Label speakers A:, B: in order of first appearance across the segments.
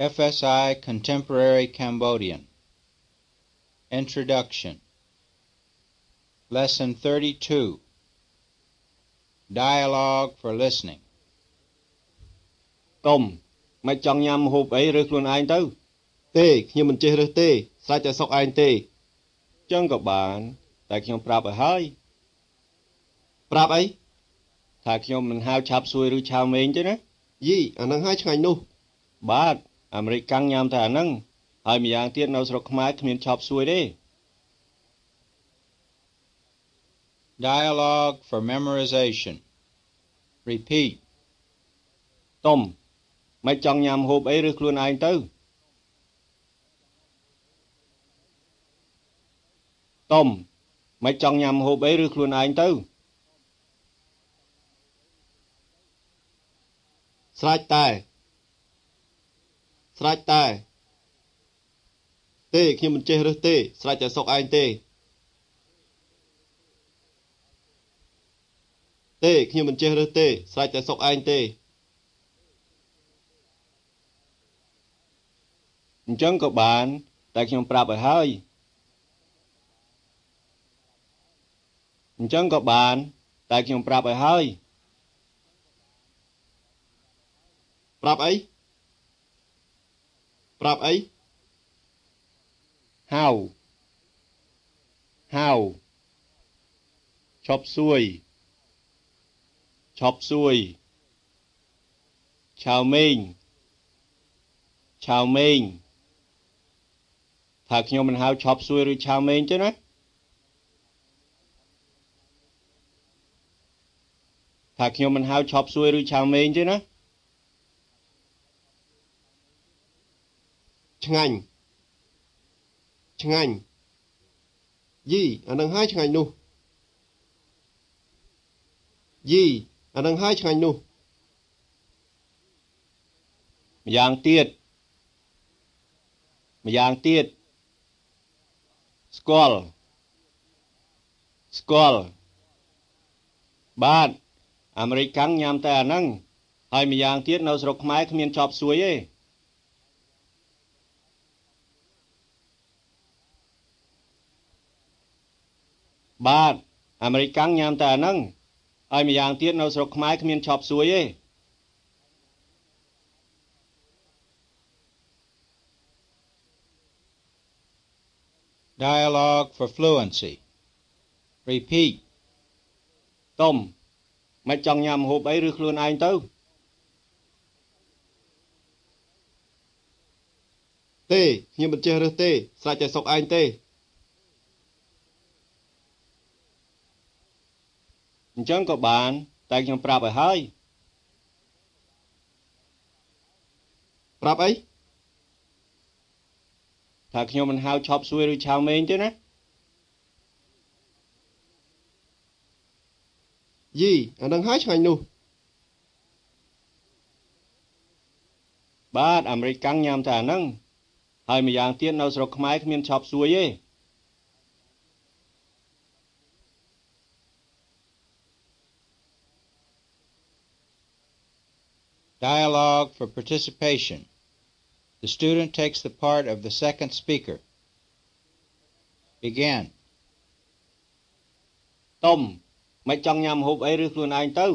A: FSI Contemporary Cambodian. Introduction. Lesson 32. Dialogue for listening.
B: កុំមិនចង់ញ៉ាំហូបអីឬខ្លួនឯងទៅទេខ្ញុំមិនចេះរើសទេស្រេចតែសុកឯងទេចឹងក៏បានតែខ្ញុំប្រាប់ឲ្យហើយប្រាប់អីថាខ្ញុំមិនហៅឆាប់សួយឬឆាវមេងទេណាយីអានឹងហើយឆ្ងាញ់នោះបាទអាមេរិកកាំងញ៉ាំតែអានឹងហើយម្យ៉ាងទៀតនៅស្រុកខ្មែរគ្មានឆាប់សួយទេ
A: Dialogue for memorization. Repeat.
B: តុំមិនចង់ញ៉ាំហូបអីឬខ្លួនឯងទៅតុំមិនចង់ញ៉ាំហូបអីឬខ្លួនឯងទៅស្រេចតែទេខ្ញុំមិនចេះរើសទេស្រេចតែសុកឯងទេខ្ញុំមិនចេះរើសទេស្រេចតែសុកឯងទេអញ្ចឹងក៏បានតែខ្ញុំប្រាប់ឲ្យហើយអញ្ចឹងក៏បានតែខ្ញុំប្រាប់ឲ្យហើយប្រាប់អីហៅឈប់សួយឆៅមេងថាខ្ញុំមិនហៅឈប់សួយឬឆៅមេងទេណាថាខ្ញុំមិនហៅឈប់សួយឬឆៅមេងទេណាឆ្ងាញ់យីអានឹងហើយឆ្ងាញ់នោះម្យ៉ាងទៀតស្គាល់បាទអាមេរិកកាំងញ៉ាំតែអាហ្នឹងហើយម្យ៉ាងទៀតនៅស្រុកខ្មែរគ្មានចប់សួយទេបាទអាមេរិកកាំងញ៉ាំតែអាហ្នឹងហើយម្យ៉ាងទៀតនៅស្រុកខ្មែរគ្មានចប់សួយទេ
A: Dialogue for fluency. Repeat.
B: តុំមិនចង់ញ៉ាំហូបអីឬខ្លួនឯងទៅទេខ្ញុំមិនចេះរើសទេស្រេចតែសុកឯងទេអញ្ចឹងក៏បានតែខ្ញុំប្រាប់ឲ្យហើយប្រាប់អីថាខ្ញុំមិនហៅឈប់សួយឬឆៅមេងទេណាយីអានឹងហើយឆ្ងាញ់នោះបាទអាមេរិកកាំងញ៉ាំតែអាហ្នឹងហើយម្យ៉ាងទៀតនៅស្រុកខ្មែរគ្មានឈប់សួយទេ
A: Dialogue for participation. The student takes the part of the second speaker. Begin.
B: តុំមិនចង់ញ៉ាំហូបអីឬខ្លួនឯងទៅ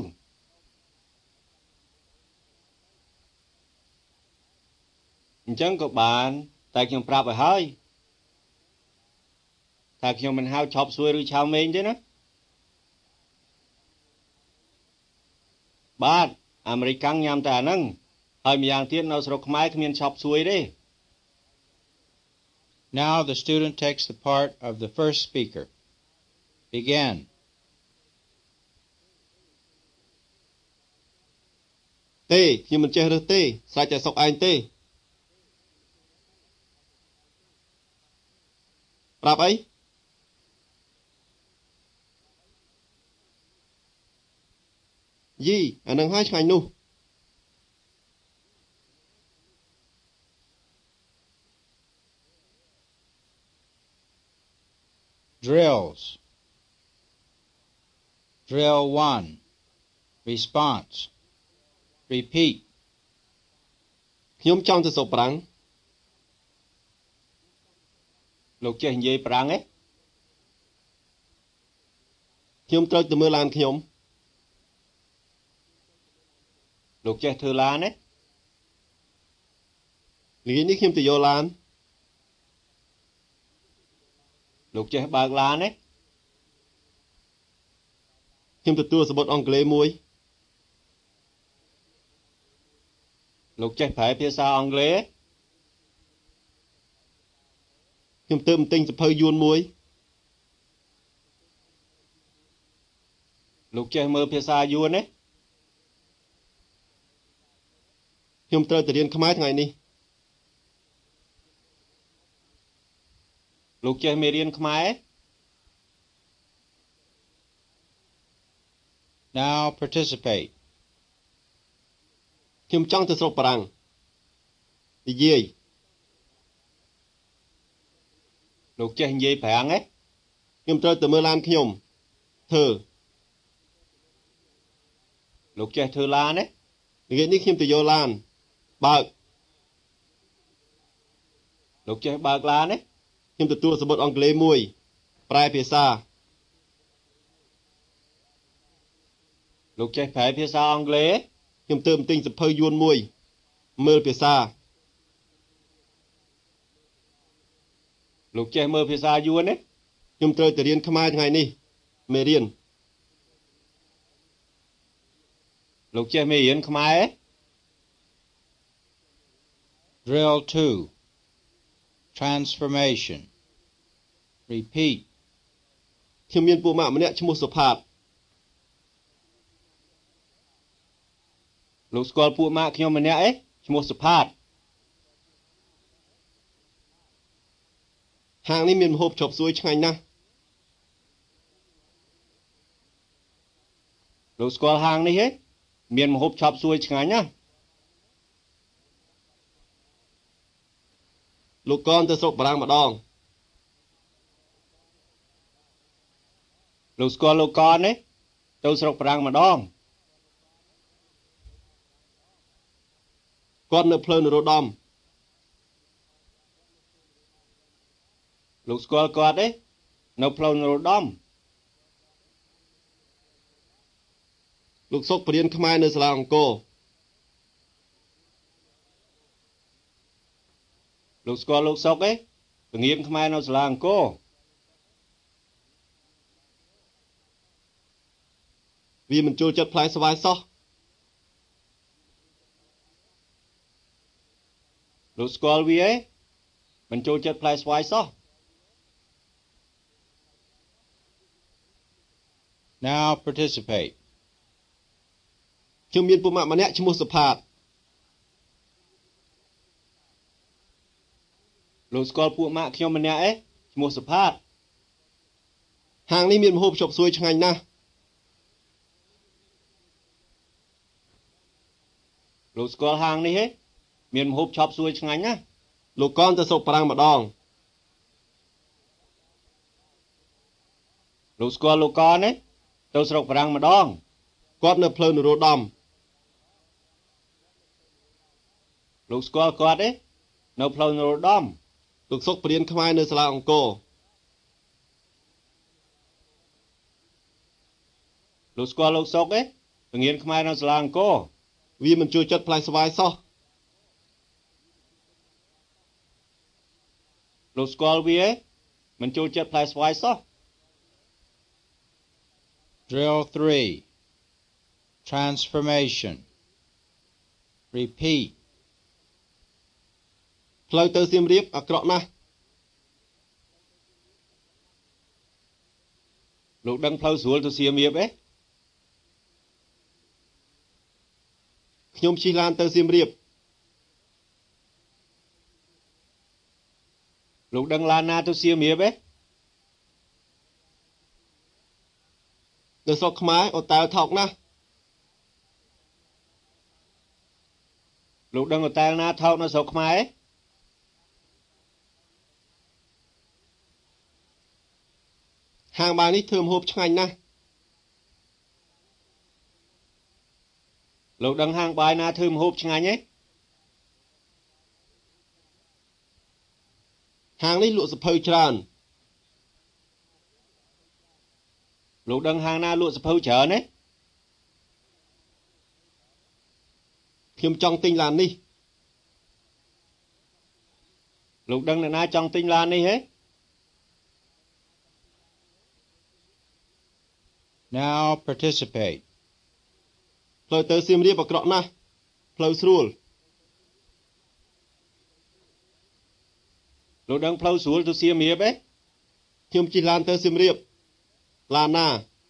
B: អញ្ចឹងក៏បានតែខ្ញុំប្រាប់ឲ្យហើយថាខ្ញុំមិនហៅឈប់សួយឬឆៅមេងទេណាបាទអាមេរិកកាំងញ៉ាំតែអាហ្នឹងហើយម្យ៉ាងទៀតនៅស្រុកខ្មែរគ្មានឈប់សួយទេ
A: Now the student takes the part of the first speaker. Begin.
B: ទេខ្ញុំមិនចេះរើសទេស្រេចតែសុកឯងទេប្រាប់អីយីអានឹងហើយឆ្ងាញ់នោះ
A: Drills. Drill 1. Response. Repeat.
B: ខ្ញុំខ្ញុំចង់ទៅស្រុកប្រាំងលោកចេះនិយាយប្រាំងទេខ្ញុំត្រូវទៅមើលឡានខ្ញុំលោកចេះធ្វើឡានទេល្ងាចនេះខ្ញុំទៅយកឡានលោកចេះបើកឡានទេខ្ញុំទទួលសម្បត្តិអង់គ្លេសមួយលោកចេះប្រែភាសាអង់គ្លេសខ្ញុំទើបទិញសភៅយួនមួយលោកចេះមើលភាសាយួនទេខ្ញុំត្រូវទៅរៀនខ្មែរថ្ងៃនេះលោកចេះមេរៀនខ្មែរ
A: Now participate.
B: ខ្ញុំចង់ទៅស្រុកប្រាំងនិយាយលោកចេះនិយាយប្រាំងទេខ្ញុំត្រូវទៅមើលឡានខ្ញុំធ្វើលោកចេះធ្វើឡានទេល្ងាចនេះខ្ញុំទៅយកឡានបើកលោកចេះបើកឡានទេខ្ញុំទទួលសម្បត្តិអង់គ្លេសមួយប្រែភាសាលោកចេះប្រែភាសាអង់គ្លេសខ្ញុំទើបទិញសភៅយួនមួយមើលភាសាលោកចេះមើលភាសាយួនទេខ្ញុំត្រូវទៅរៀនខ្មែរថ្ងៃនេះមេរៀនលោកចេះមេរៀនខ្មែរទេ
A: Drill 2. Transformation. Repeat.
B: ខ្ញុំមានពួកម៉ាក់ម្នាក់ឈ្មោះសុផាតលោកស្គាល់ពួកម៉ាក់ខ្ញុំម្នាក់ឯងឈ្មោះសុផាតហាងនេះមានម្ហូបជប់ស៊ួយឆ្ងាញ់ណាស់លោកស្គាល់ហាងនេះទេមានម្ហូបឆាប់ស៊ួយឆ្ងាញ់ណាស់លោកកនទៅស្រុកបារាំងម្ដងលោកស្គាល់លោកកនទេទៅស្រុកបារាំងម្ដងគាត់នៅផ្លូវនរោត្តមលោកស្គាល់គាត់ទេនៅផ្លូវនរោត្តមលោកសុកបរៀនខ្មែរនៅសាលាអង្គរលោកស្គាល់លោកសុកទេពង្រៀនខ្មែរនៅសាលាអង្គរវាមិនចូលចិត្តផ្លែស្វាយសោះលោកស្គាល់វាទេមិនចូលចិត្តផ្លែស្វាយសោះ
A: Now participate.
B: ខ្ញុំមានពុកម៉ាក់ម្នាក់ឈ្មោះសុផាតលោកស្គាល់ពួកម៉ាក់ខ្ញុំម្នាក់ឯងឈ្មោះសុផាតហាងនេះមានម្ហូបជប់ស៊ួយឆ្ងាញ់ណាស់លោកស្គាល់ហាងនេះទេមានម្ហូបឆាប់ស៊ួយឆ្ងាញ់ណាស់លោកកនទៅស្រុកបារាំងម្ដងលោកស្គាល់លោកកនទេទៅស្រុកបារាំងម្ដងគាត់នៅផ្លូវនរោត្តមលោកស្គាល់គាត់ទេនៅផ្លូវនរោត្តមលោកសុកបរៀនខ្មែរនៅសាលាអង្គរលោកស្គាល់លោកសុកទេពង្រៀនខ្មែរនៅសាលាអង្គរវាមិនជួយចិត្តផ្លែស្វាយសោះលោកស្គាល់វាមិនចូលចិត្តផ្លែស្វាយសោះ
A: Drill 3. Transformation. Repeat.
B: ផ្លូវទៅសៀមរាបអាក្រក់ណាស់លោកដឹងផ្លូវស្រួលទៅសៀមរាបទេខ្ញុំជិះឡានទៅសៀមរាបលោកដឹងឡានណាទៅសៀមរាបទេនៅស្រុកខ្មែរអូតែលថោកណាស់លោកដឹងអូតែលណាថោកនៅស្រុកខ្មែរហាងបាយនេះធ្វើម្ហូបឆ្ងាញ់ណាស់លោកដឹងហាងបាយណាធ្វើម្ហូបឆ្ងាញ់ទេហាងនេះលក់សភៅច្រើន
C: លោកដឹងហាងណាលក់សភៅច្រើនទេ
B: ខ្ញុំចង់ទិញឡាននេះ
C: លោកដឹងអ្នកណាចង់ទិញឡាននេះហេ
A: Now participate.
B: ផ្លូវទៅសៀមរាបអាក្រក់ណាស់ផ្លូវស្រួល
C: លោកដឹងផ្លូវស្រួលទៅសៀមរាបទេ
B: ខ្ញុំជិះឡានទៅសៀមរាបឡានណា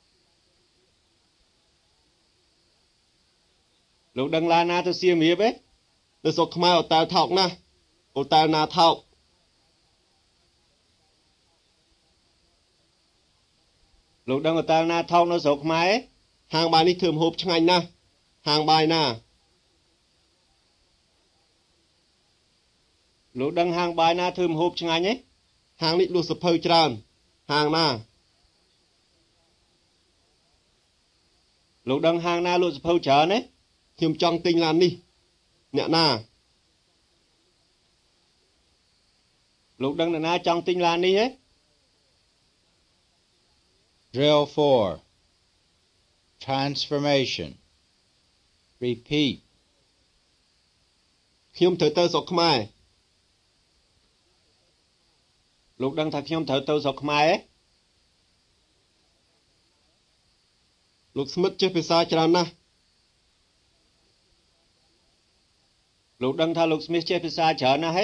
C: លោកដឹងឡានណាទៅសៀមរាបទេ
B: នៅស្រុកខ្មែរអូតែលថោកណាស់អូតែលណាថោក
C: លោកដឹងហូតែលណាថោកនៅស្រុកខ្មែរទេ
B: ហាងបាយនេះធ្វើម្ហូបឆ្ងាញ់ណាស់ហាងបាយណា
C: លោកដឹងហាងបាយណាធ្វើម្ហូបឆ្ងាញ់ទេ
B: ហាងនេះលក់សភៅច្រើនហាងណា
C: លោកដឹងហាងណាលក់សភៅច្រើនទេ
B: ខ្ញុំចង់ទិញឡាននេះអ្នកណា
C: លោកដឹងអ្នកណាចង់ទិញឡាននេះទេ
A: Drill 4. Transformation. Repeat.
B: ខ្ញុំត្រូវទៅស្រុកខ្មែរ
C: លោកដឹងថាខ្ញុំត្រូវទៅស្រុកខ្មែរទេ
B: លោកស្មិតចេះភាសាច្រើនណាស់
C: លោកដឹងថាលោកស្មីសចេះភាសាច្រើនណាស់ហេ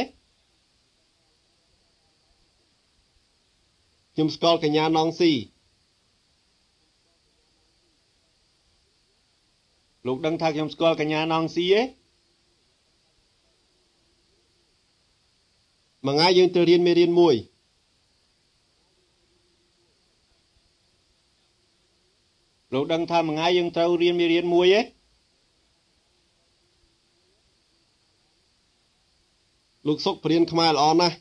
B: ខ្ញុំស្គាល់កញ្ញាណងស៊ី
C: លោកដឹងថាខ្ញុំស្គាល់កញ្ញាណងស៊ីទេ
B: មួយថ្ងៃយើងត្រូវរៀនមេរៀនមួយ
C: លោកដឹងថាមួយថ្ងៃយើងត្រូវរៀនមេរៀនមួយទេ
B: លោកសុកបរៀនខ្មែរល្អណាស់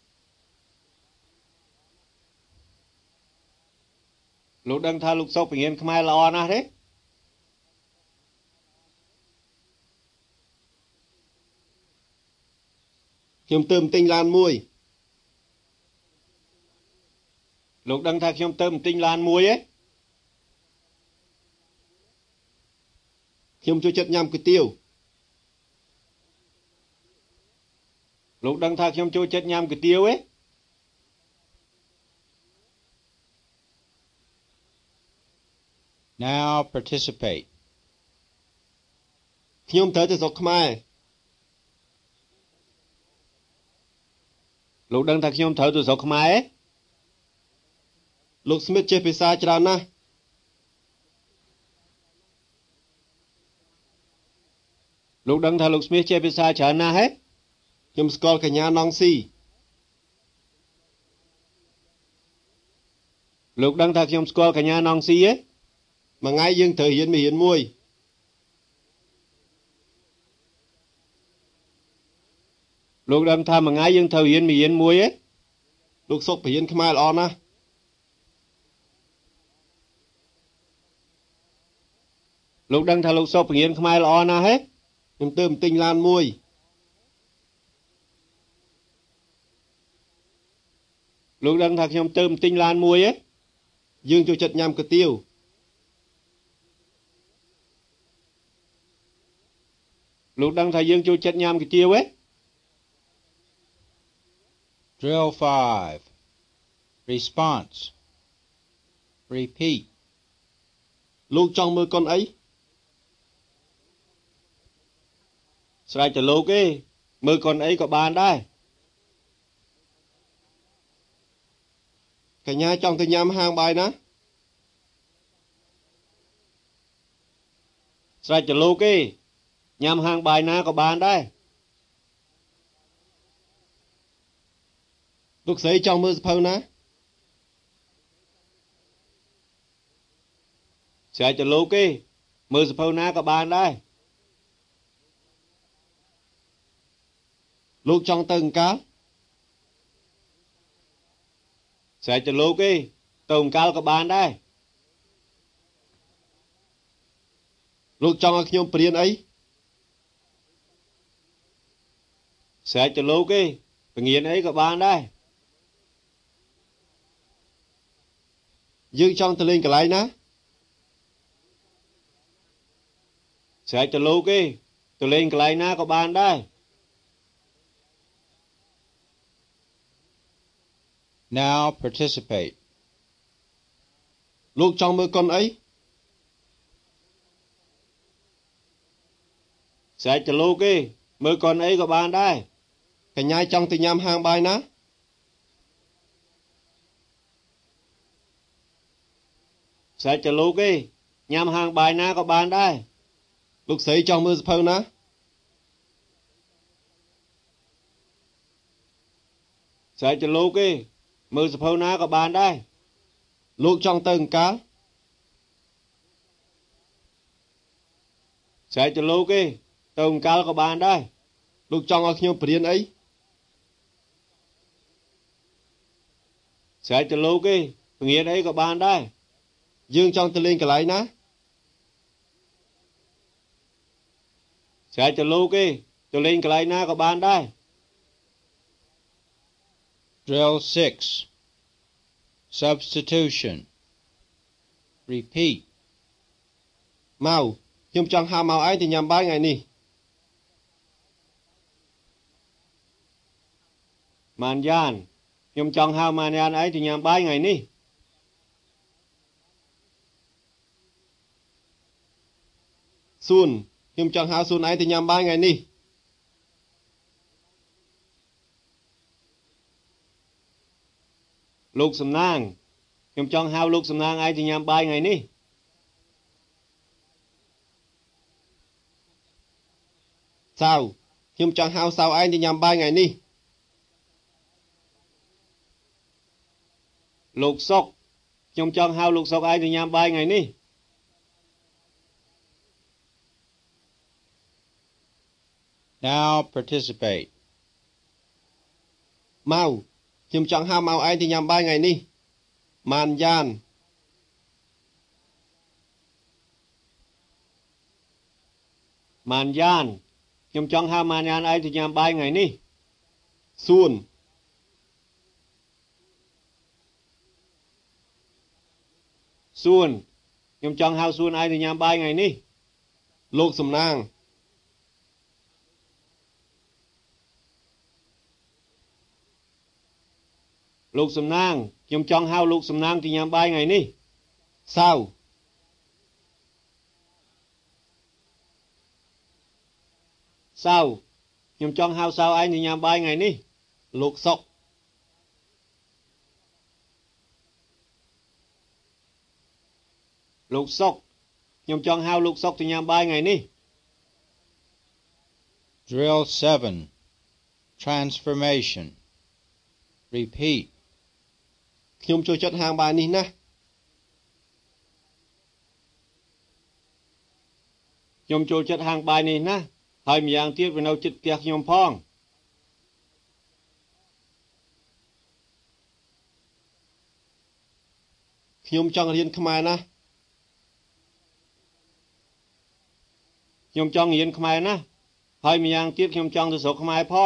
C: លោកដឹងថាលោកសុកបង្រៀនខ្មែរល្អណាស់ទេ
B: ខ្ញុំទៅទិញឡានមួយ
C: លោកដឹងថាខ្ញុំទៅទិញឡានមួយទេ
B: ខ្ញុំចូលចិត្តញ៉ាំគុយទាវ
C: លោកដឹងថាខ្ញុំចូលចិត្តញ៉ាំគុយទាវទេ
A: Now participate.
B: ខ្ញុំត្រូវទៅស្រុកខ្មែរ
C: លោកដឹងថាខ្ញុំត្រូវទៅស្រុកខ្មែរទេ
B: លោកស្មិតចេះភាសាច្រើនណាស់
C: លោកដឹងថាលោកស្មីសចេះភាសាច្រើនណាស់ហេ
B: ខ្ញុំស្គាល់កញ្ញាណងស៊ី
C: លោកដឹងថាខ្ញុំស្គាល់កញ្ញាណងស៊ីទេ
B: មួយថ្ងៃយើងត្រូវរៀនមេរៀនមួយ
C: លោកដឹងថាមួយថ្ងៃយើងត្រូវរៀនមេរៀនមួយទេ
B: លោកសុកបរៀនខ្មែរល្អណាស់
C: លោកដឹងថាលោកសុកបង្រៀនខ្មែរល្អណាស់ហេ
B: ខ្ញុំទៅទិញឡានមួយ
C: លោកដឹងថាខ្ញុំទៅទិញឡានមួយទេ
B: យើងចូលចិត្តញ៉ាំគុយទាវ
C: លោកដឹងថាយើងចូលចិត្តញ៉ាំគុយទាវទេ
A: Drill 5. Response. Repeat.
B: លោកចង់មើលកុនអី
C: ស្រេចតែលោកទេមើលកូនអីក៏បានដែរ
B: កញ្ញាចង់ទៅញ៉ាំហាងបាយណា
C: ស្រេចតែលោកទេញ៉ាំហាងបាយណាក៏បានដែរ
B: លោកស្រីចង់មើលសភៅណា
C: ស្រេចតែលោកទេមើលសភៅណាក៏បានដែរ
B: លោកចង់ទៅអង្ការ
C: ស្រេចតែលោកទេទៅអង្កលក៏បានដែរ
B: លោកចង់ឲ្យខ្ញុំបរៀនអី
C: ស្រេចតែលោកទេបង្រៀនអីក៏បានដែរ
B: យើងចង់ទៅលេងកន្លែងណា
C: ស្រេចទៅលោកទេទៅលេងកន្លែងណាក៏បានដែរ
A: Now participate.
B: លោកចង់មើលកុនអី
C: ស្រេចទៅលោកទេមើលកូនអីក៏បានដែរ
B: កញ្ញាចង់ទៅញ៉ាំហាងបាយណា
C: ស្រេចទៅលោកទេញ៉ាំហាងបាយណាក៏បានដែរ
B: លោកស្រីចង់មើលសភៅណា
C: ស្រេចទៅលោកទេមើលសភៅណាក៏បានដែរ
B: លោកចង់ទៅអង្ការ
C: ស្រេចទៅលោកទេទៅអង្កលក៏បានដែរ
B: លោកចង់ឲ្យខ្ញុំបរៀនអី
C: ស្រេចទៅលោកទេពងៀនអីក៏បានដែរ
B: យើងចង់ទៅលេងកន្លែងណា
C: ស្រេចទៅលោកទេទៅលេងកន្លែងណាក៏បានដែរ
A: Drill 6. Substitution. Repeat.
B: ម៉ៅខ្ញុំចង់ហៅម៉ៅឯងទៅញ៉ាំបាយថ្ងៃនេះ
C: ម៉ានយ៉ានខ្ញុំចង់ហៅម៉ានយ៉ានឯងទៅញ៉ាំបាយថ្ងៃនេះ
B: សួនខ្ញុំចង់ហៅសួនឯងទៅញ៉ាំបាយថ្ងៃនេះ
C: លោកសំណាងខ្ញុំចង់ហៅលោកសំណាងឯងទៅញ៉ាំបាយថ្ងៃនេះ
B: សៅខ្ញុំចង់ហៅសៅឯងទៅញ៉ាំបាយថ្ងៃនេះ
C: លោកសុកខ្ញុំចង់ហៅលោកសុកឯងទៅញ៉ាំបាយថ្ងៃនេះ
A: Now participate.
B: ម៉ៅខ្ញុំចង់ហៅម៉ៅឯងទៅញ៉ាំបាយថ្ងៃនេះ ម៉ានយ៉ាន
C: ម៉ានយ៉ានខ្ញុំចង់ហៅម៉ានយ៉ានឯងទៅញ៉ាំបាយថ្ងៃនេះ
B: សួន
C: សួនខ្ញុំចង់ហៅសួនឯងទៅញ៉ាំបាយថ្ងៃនេះ
B: លោកសំណាង
C: លោកសំណាងខ្ញុំចង់ហៅលោកសំណាងទៅញ៉ាំបាយថ្ងៃនេះ
B: សៅ
C: សៅខ្ញុំចង់ហៅសៅឯងទៅញ៉ាំបាយថ្ងៃនេះ
B: លោកសុក
C: លោកសុកខ្ញុំចង់ហៅលោកសុកទៅញ៉ាំបាយថ្ងៃនេះ
A: Drill 7. Transformation. Repeat.
B: ខ្ញុំចូលចិត្តហាងបាយនេះណាស់
C: ខ្ញុំចូលចិត្តហាងបាយនេះណាស់ហើយម្យ៉ាងទៀតវានៅជិតផ្ទះខ្ញុំផង
B: ខ្ញុំចង់រៀនខ្មែរណាស់
C: ខ្ញុំចង់រៀនខ្មែរណាស់ហើយម្យ៉ាងទៀតខ្ញុំចង់ទៅស្រុកខ្មែរផង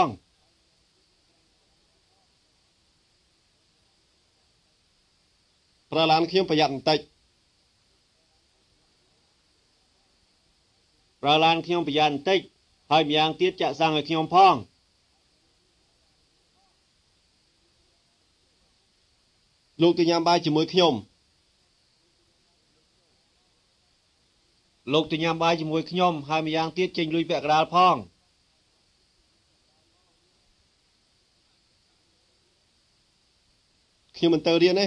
B: ប្រើឡានខ្ញុំប្រយ័ត្នបន្តិច
C: ប្រើឡានខ្ញុំប្រយ័ត្នបន្តិចហើយម្យ៉ាងទៀតចាក់សាំងឲ្យខ្ញុំផង
B: លោកទៅញ៉ាំបាយជាមួយខ្ញុំ
C: លោកទៅញ៉ាំបាយជាមួយខ្ញុំហើយម្យ៉ាងទៀតចេញលុយពាក់កណ្ដាលផង
B: ខ្ញុំមិនទៅរៀនទេ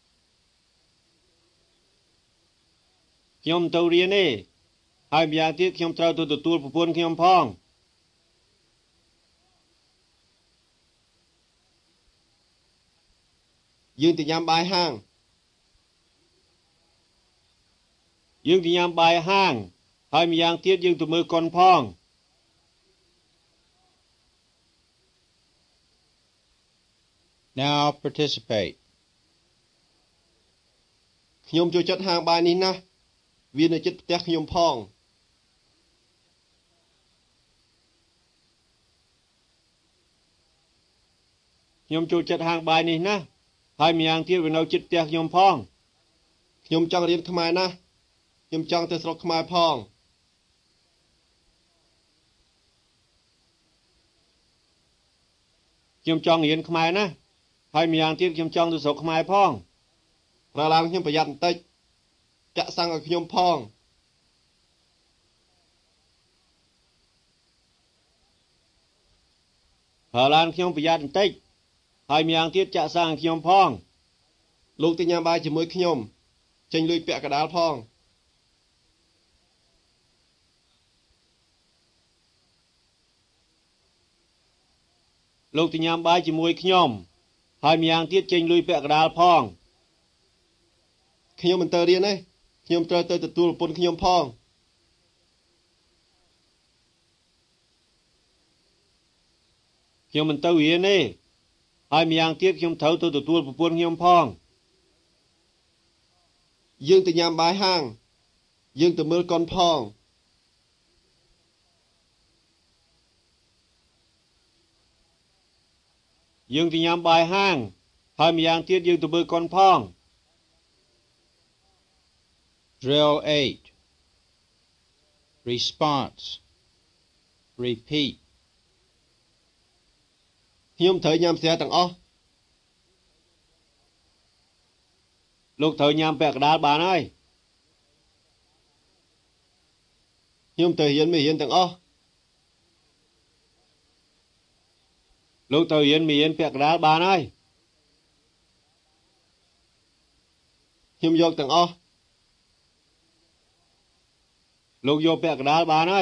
C: ខ្ញុំទៅរៀនទេហើយម្យ៉ាងទៀតខ្ញុំត្រូវទៅទទួលប្រពន្ធខ្ញុំផង
B: យើងទៅញ៉ាំបាយហាង
C: យើងទៅញ៉ាំបាយហាងហើយម្យ៉ាងទៀតយើងទៅមើលកុនផង
A: Now participate.
B: ខ្ញុំចូលចិត្តហាងបាយនេះណាស់វានៅជិតផ្ទះខ្ញុំផង
C: ខ្ញុំចូលចិត្តហាងបាយនេះណាស់ហើយម្យ៉ាងទៀតវានៅជិតផ្ទះខ្ញុំផង
B: ខ្ញុំចង់រៀនខ្មែរណាស់ខ្ញុំចង់ទៅស្រុកខ្មែរផង
C: ខ្ញុំចង់រៀនខ្មែរណាស់ហើយម្យ៉ាងទៀតខ្ញុំចង់ទៅស្រុកខ្មែរផង
B: ប្រើឡានខ្ញុំប្រយ័ត្នបន្តិចចាក់សាំងឲ្យខ្ញុំផង
C: ប្រើឡានខ្ញុំប្រយ័ត្នបន្តិចហើយម្យ៉ាងទៀតចាក់សាំងឲ្យខ្ញុំផង
B: លោកទៅញ៉ាំបាយជាមួយខ្ញុំចេញលុយពាក់កណ្ដាលផង
C: លោកទៅញ៉ាំបាយជាមួយខ្ញុំហើយម្យ៉ាងទៀតចេញលុយពាក់កណ្ដាលផង
B: ខ្ញុំមិនទៅរៀនទេខ្ញុំត្រូវទៅទទួលប្រពន្ធខ្ញុំផង
C: ខ្ញុំមិនទៅរៀនទេហើយម្យ៉ាងទៀតខ្ញុំត្រូវទៅទទួលប្រពន្ធខ្ញុំផង
B: យើងទៅញ៉ាំបាយហាងយើងទៅមើលកុនផង
C: យើងទៅញ៉ាំបាយហាងហើយម្យ៉ាងទៀតយើងទៅមើលកុនផង
A: Drill 8. Response. Repeat.
B: ខ្ញុំត្រូវញ៉ាំស្រាទាំងអស់
C: លោកត្រូវញ៉ាំពាក់កណ្ដាលបានហើយ
B: ខ្ញុំត្រូវរៀនមេរៀនទាំងអស់
C: លោកត្រូវរៀនមេរៀនពាក់កណ្ដាលបានហើយ
B: ខ្ញុំយកទាំងអស់
C: លោកយកពាក់កណ្ដាលបានហើយ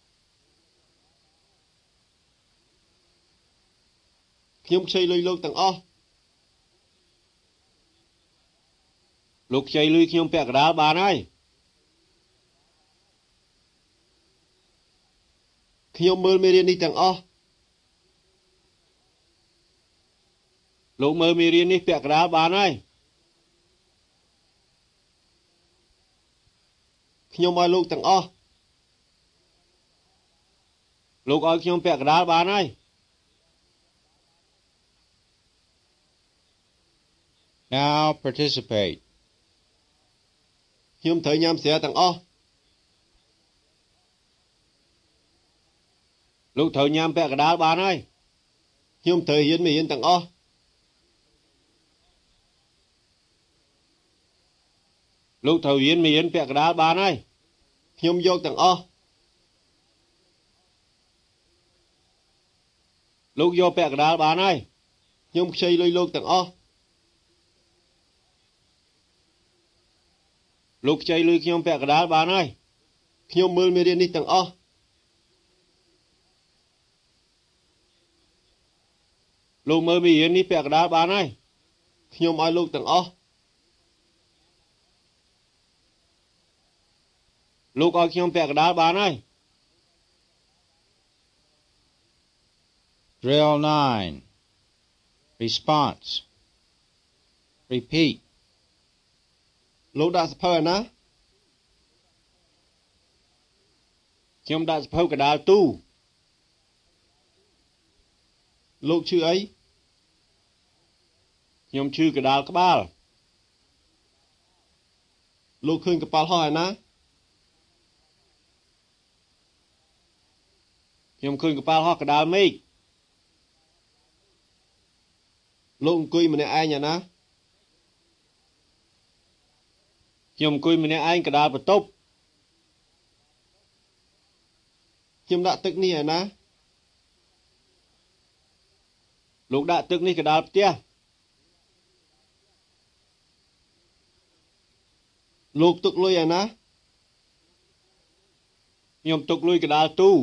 B: ខ្ញុំខ្ចីលុយលោកទាំងអស់
C: លោកខ្ចីលុយខ្ញុំពាក់កណ្ដាលបានហើយ
B: ខ្ញុំមើលមេរៀននេះទាំងអស់
C: លោកមើលមេរៀននេះពាក់កណ្ដាលបានហើយ
B: ខ្ញុំឲ្យលោកទាំងអស់
C: លោកឲ្យខ្ញុំពាក់កណ្ដាលបានហើយ
A: Now participate.
B: ខ្ញុំត្រូវញ៉ាំស្រាទាំងអស់
C: លោកត្រូវញ៉ាំពាក់កណ្ដាលបានហើយ
B: ខ្ញុំត្រូវរៀនមេរៀនទាំងអស់
C: លោកត្រូវរៀនមេរៀនពាក់កណ្ដាលបានហើយ
B: ខ្ញុំយកទាំងអស់
C: លោកយកពាក់កណ្ដាលបានហើយ
B: ខ្ញុំខ្ចីលុយលោកទាំងអស់
C: លោកខ្ចីលុយខ្ញុំពាក់កណ្ដាលបានហើយ
B: ខ្ញុំមើលមេរៀននេះទាំងអស់
C: លោកមើលមេរៀននេះពាក់កណ្ដាលបានហើយ
B: ខ្ញុំឲ្យលោកទាំងអស់
C: លោកឲ្យខ្ញុំពាក់កណ្ដាលបានហើយ
A: Drill 9. Response. Repeat.
B: លោកដាក់សភៅឯណា
C: ខ្ញុំដាក់សភៅកណ្ដាលទូ
B: លោកឈ្មោះអី
C: ខ្ញុំឈឺកណ្ដាលក្បាល
B: លោកឃើញកប៉ាល់ហោះឯណា
C: ខ្ញុំឃើញកប៉ាល់ហោះកណ្ដាលមេឃ
B: លោកអង្គុយម្នាក់ឯងឯណា
C: ខ្ញុំអង្គុយម្នាក់ឯងកណ្ដាលបន្ទប់
B: ខ្ញុំដាក់ទឹកនេះឯណា
C: លោកដាក់ទឹកនេះកណ្ដាលផ្ទះ
B: លោកទុកលុយឯណា
C: ខ្ញុំទុកលុយកណ្ដាលទូ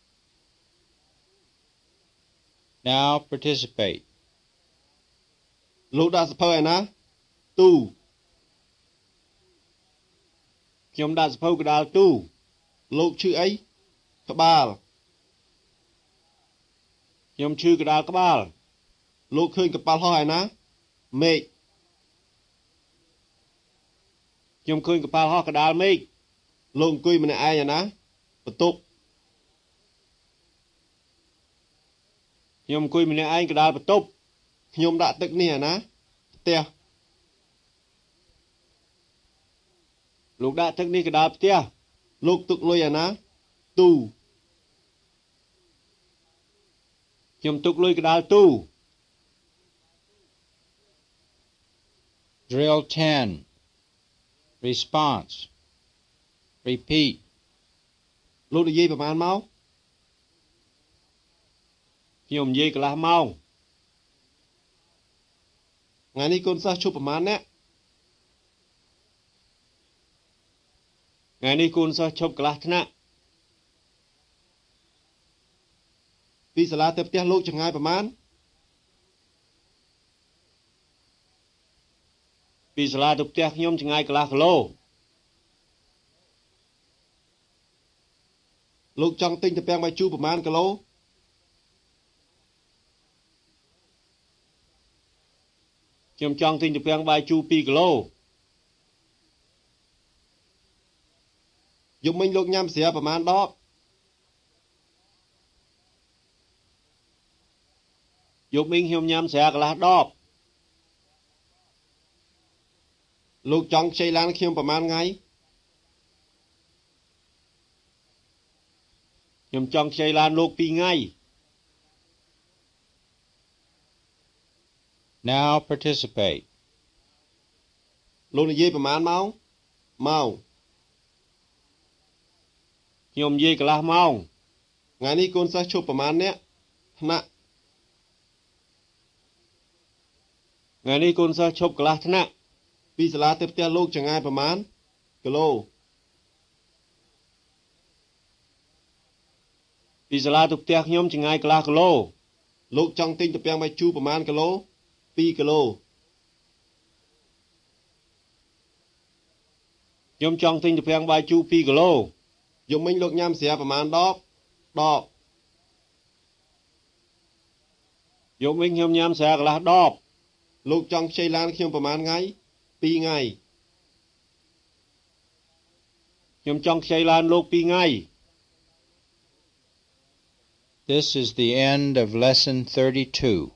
A: Now participate.
B: លោកដាក់សភៅឯណា ទូ
C: ខ្ញុំដាក់សភៅកណ្ដាលទូ
B: លោកឈ្មោះអីក្បាល
C: ខ្ញុំឈឺកណ្ដាលក្បាល
B: លោកឃើញកប៉ាល់ហោះឯណាមេឃ
C: ខ្ញុំឃើញកប៉ាល់ហោះកណ្ដាលមេឃ
B: លោកអង្គុយម្នាក់ឯងឯណាបន្ទប់
C: ខ្ញុំអង្គុយម្នាក់ឯងកណ្ដាលបន្ទប់
B: ខ្ញុំដាក់ទឹកនេះឯណាផ្ទះ
C: លោកដាក់ទឹកនេះកដាលផ្ទះ
B: លោកទុកលុយអាណាទូ
C: ខ្ញុំទុកលុយកដាលទូ
A: Drill 10. Response. Repeat.
B: លោកនិយាយប្រហែលម៉ោង
C: ខ្ញុំនិយាយកន្លះម៉ោង
B: ថ្ងៃនេះកូនសិស្សឈប់ប្រហែលអ្នក
C: ថ្ងៃនេះកូនសិស្សឈប់កន្លះថ្នាក់
B: ពីសាលាទៅផ្ទះលោកចម្ងាយប្រហែល
C: ពីសាលាទៅផ្ទះខ្ញុំចម្ងាយកន្លះគីឡូ
B: លោកចង់ទិញទៅពាំងបាយជូរប្រហែលគីឡូ
C: ខ្ញុំចង់ទិញទៅពាំងបាយជូរ2គីឡូ
B: យប់មិញលោកញ៉ាំស្រាប្រហែលដប
C: យប់មិញខ្ញុំញ៉ាំស្រាកន្លះដប
B: លោកចង់ខ្ចីឡានខ្ញុំប្រហែលថ្ងៃ
C: ខ្ញុំចង់ខ្ចីឡានលោក2ថ្ងៃ
A: Now participate.
B: លោកនិយាយប្រហែលម៉ោងម៉ោង
C: ខ្ញុំនិយាយកន្លះម៉ោង
B: ថ្ងៃនេះកូនសិស្សឈប់ប្រហែលអ្នកថ្នាក់
C: ថ្ងៃនេះកូនសិស្សឈប់កន្លះថ្នាក់
B: ពីសាលាទៅផ្ទះលោកចម្ងាយប្រហែលគីឡូ
C: ពីសាលាទៅផ្ទះខ្ញុំចម្ងាយកន្លះគីឡូ
B: លោកចង់ទិញទៅពាំងបាយជូរប្រហែលគីឡូ2គីឡូ
C: ខ្ញុំចង់ទិញទៅពាំងបាយជូរ2គីឡូ
B: យប់មិញលោកញ៉ាំស្រាប្រហែលដប
C: យប់មិញខ្ញុំញ៉ាំស្រាកន្លះដប
B: លោកចង់ខ្ចីឡានខ្ញុំប្រហែលថ្ងៃ2ថ្ងៃ
C: ខ្ញុំចង់ខ្ចីឡានលោក2ថ្ងៃ
A: This is the end of lesson 32.